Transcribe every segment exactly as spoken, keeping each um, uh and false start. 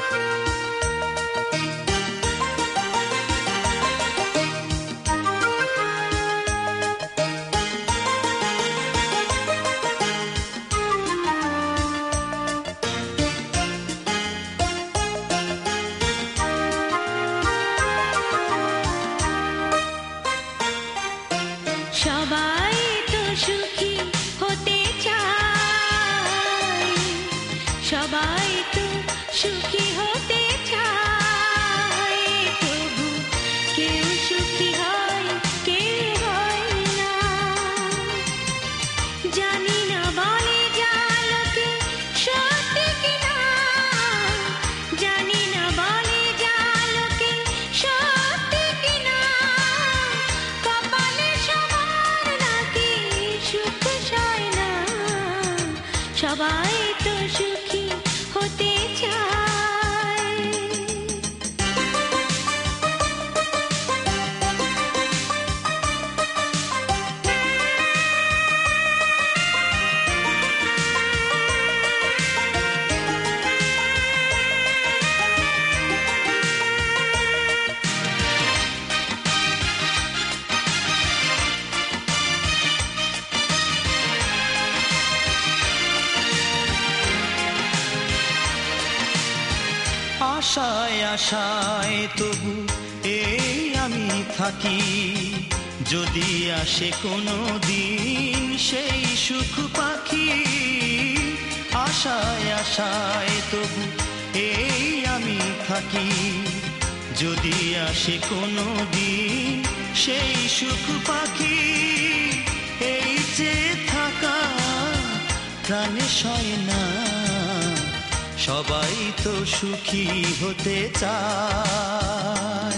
সবাই তো সুখী হতে চায়, সবাই তো সুখী হতে চায়, তবু কেউ সুখী হয় কেউ হয় না। জানি না বলে যা লোকে সত্যি কিনা, জানি না বলে যা লোকে সত্যি কিনা, কপালে সবার নাকি সুখ সয় না। সবাই তো সুখী হতে চায়। আশায় আশায় তবু এই আমি থাকি, যদি আসে কোনো দিন সেই সুখ পাখি। আশায় আশায় তবু এই আমি থাকি, যদি আসে কোনো দিন সেই সুখ পাখি। এই যে থাকা প্রাণে সয় না, সবাই তো সুখী হতে চায়।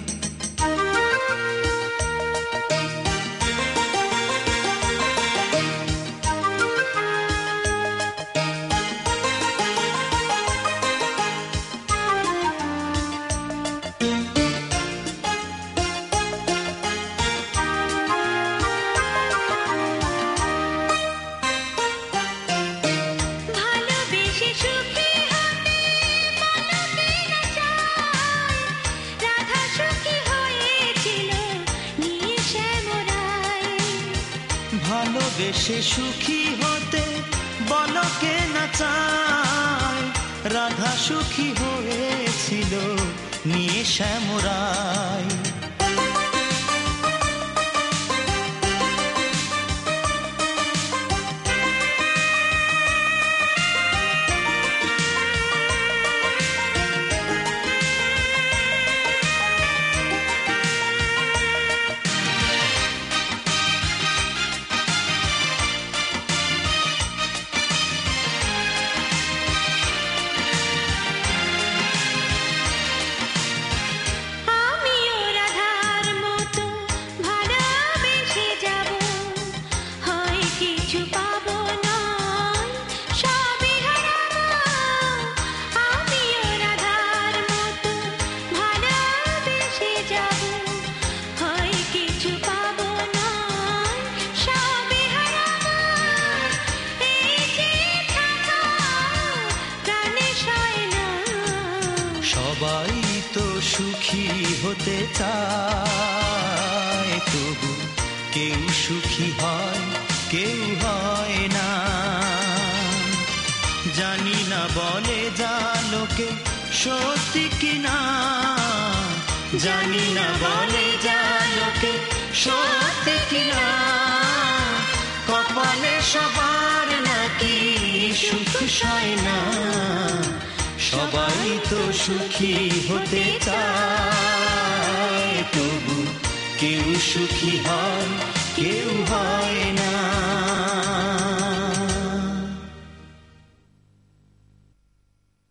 ভালোবেসে সুখী হতে বলকে না চায়, রাধা সুখী হয়েছিল নিয়ে শ্যামরায়। ভালোবেসে সুখী হতে বলকে না চায়, রাধা সুখী হয়েছিল নিয়ে শ্যামরায়। আমিও রাধার মতো ভালোবেসে যাব, হয় কিছু পাবো না সবই হারাবো। আমিও রাধার মতো ভালোবেসে যাব, হয় কিছু পাবো না সবই হারাবো। এই যে থাকা প্রাণে সয় না, সবাই তো সুখী হতে চায়, তবু কেউ সুখী হয় কেউ হয় না। জানি না বলে যা লোকে সত্যি কিনা, জানি না বলে যা লোকে সত্যি কিনা, কপালে সবার নাকি সুখ সয় না। সবাই তো সুখী হতে চায়, তবু কেউ সুখী হয় কেউ হয়